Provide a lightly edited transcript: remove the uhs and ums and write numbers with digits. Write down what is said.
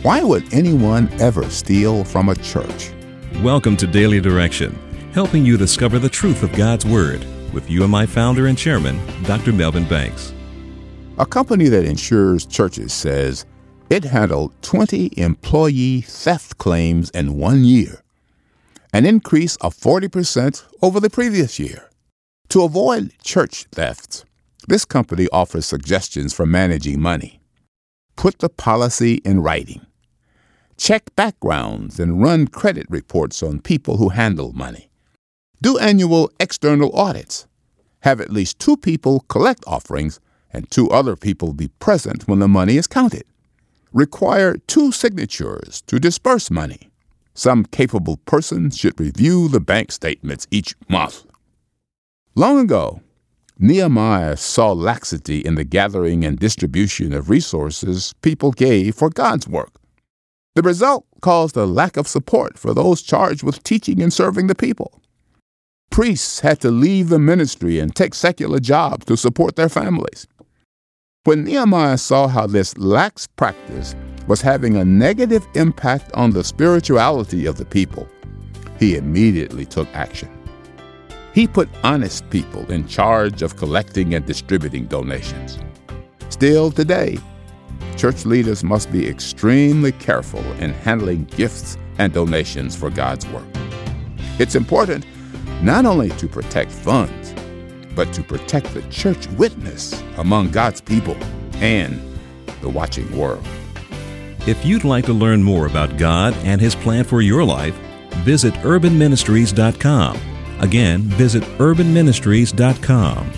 Why would anyone ever steal from a church? Welcome to Daily Direction, helping you discover the truth of God's Word with UMI founder and chairman, Dr. Melvin Banks. A company that insures churches says it handled 20 employee theft claims in 1 year, an increase of 40% over the previous year. To avoid church thefts, this company offers suggestions for managing money. Put the policy in writing. Check backgrounds and run credit reports on people who handle money. Do annual external audits. Have at least 2 people collect offerings and 2 other people be present when the money is counted. Require 2 signatures to disperse money. Some capable person should review the bank statements each month. Long ago, Nehemiah saw laxity in the gathering and distribution of resources people gave for God's work. The result caused a lack of support for those charged with teaching and serving the people. Priests had to leave the ministry and take secular jobs to support their families. When Nehemiah saw how this lax practice was having a negative impact on the spirituality of the people, he immediately took action. He put honest people in charge of collecting and distributing donations. Still today, church leaders must be extremely careful in handling gifts and donations for God's work. It's important not only to protect funds, but to protect the church witness among God's people and the watching world. If you'd like to learn more about God and His plan for your life, visit urbanministries.com. Again, visit urbanministries.com.